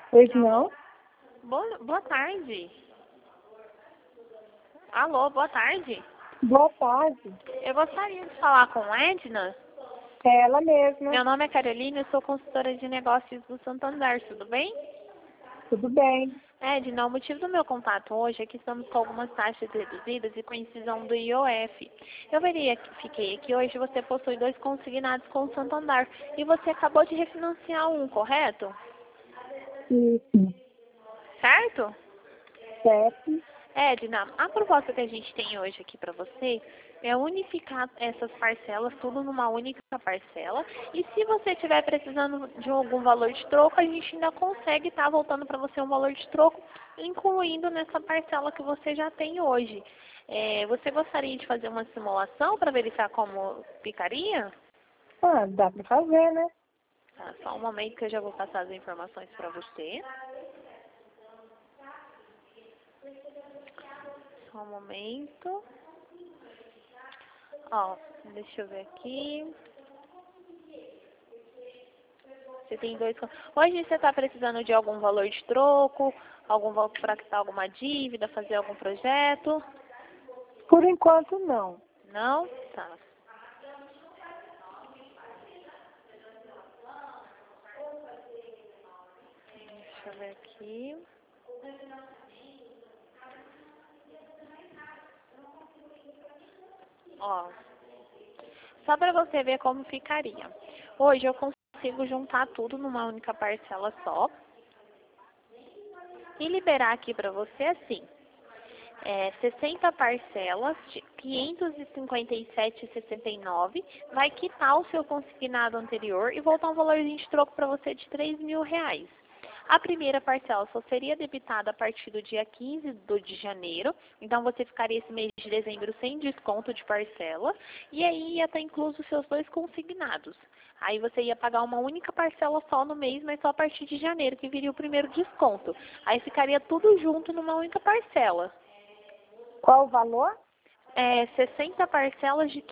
Pois Alô? não? Boa tarde. Alô, boa tarde. Boa tarde. Eu gostaria de falar com Edna. É ela mesma. Meu nome é Carolina, eu sou consultora de negócios do Santander, tudo bem? Tudo bem? Edna, o motivo do meu contato hoje é que estamos com algumas taxas reduzidas e com incisão do IOF. Eu fiquei aqui hoje, você possui 2 consignados com o Santander e você acabou de refinanciar um, correto? Isso. Certo? Certo. Edna, a proposta que a gente tem hoje aqui para você é unificar essas parcelas tudo numa única parcela. E se você estiver precisando de algum valor de troco, a gente ainda consegue estar voltando para você um valor de troco, incluindo nessa parcela que você já tem hoje. Você gostaria de fazer uma simulação para verificar como ficaria? Ah, dá pra fazer, né? Tá, só um momento que eu já vou passar as informações para você. Só um momento. Ó, deixa eu ver aqui. Você tem 2. Hoje você está precisando de algum valor de troco, algum valor para quitar alguma dívida, fazer algum projeto? Por enquanto, não. Não? Tá. Deixa eu ver aqui. Ó, só para você ver como ficaria. Hoje eu consigo juntar tudo numa única parcela só e liberar aqui para você assim. 60 parcelas de 557,69, vai quitar o seu consignado anterior e voltar um valorzinho de troco para você de R$ 3.000. A primeira parcela só seria debitada a partir do dia 15 de janeiro, então você ficaria esse mês de dezembro sem desconto de parcela, e aí ia estar incluso os seus 2 consignados. Aí você ia pagar uma única parcela só no mês, mas só a partir de janeiro, que viria o primeiro desconto. Aí ficaria tudo junto numa única parcela. Qual o valor? 60 parcelas de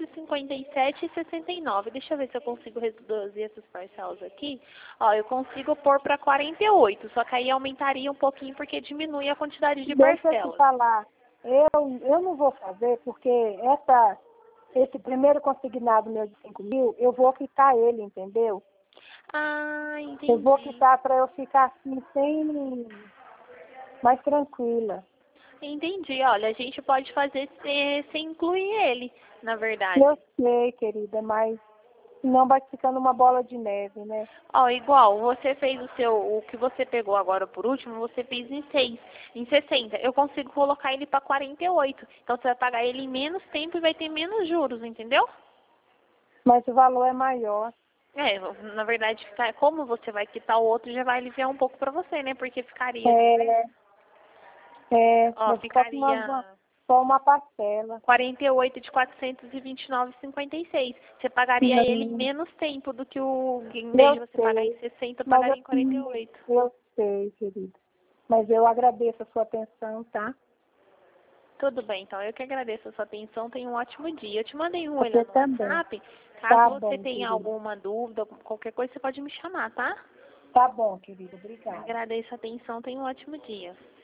557,69. Deixa eu ver se eu consigo reduzir essas parcelas aqui. Ó, eu consigo pôr para 48, só que aí aumentaria um pouquinho porque diminui a quantidade de Deixa eu te parcelas. falar. Eu não vou fazer porque esse primeiro consignado meu de 5.000, eu vou quitar ele, entendeu? Ah, Eu vou entendi. quitar para eu ficar assim, mais tranquila. Entendi. Olha, a gente pode fazer sem incluir ele, na verdade. Eu sei, querida, mas senão vai ficando uma bola de neve, né? Ó, igual, você fez o que você pegou agora por último, você fez em 60. Eu consigo colocar ele para 48. Então você vai pagar ele em menos tempo e vai ter menos juros, entendeu? Mas o valor é maior. Na verdade, como você vai quitar o outro, já vai aliviar um pouco para você, né? Porque ficaria, É, ó, vai ficar com ficaria só uma parcela. 48 de 429,56. Você pagaria ele em Não, menos tempo do que em vez eu de você pagar em sei, 60, mas pagaria em assim, 48. eu sei, querida. Mas eu agradeço a sua atenção, tá? Tudo bem, então. Eu que agradeço a sua atenção. Tenha um ótimo dia. Eu te mandei um olhar Você no também. WhatsApp. Caso Tá você bom, tenha querida. alguma dúvida, qualquer coisa, você pode me chamar, tá? Tá bom, querida. Obrigada. Agradeço a atenção. Tenha um ótimo dia.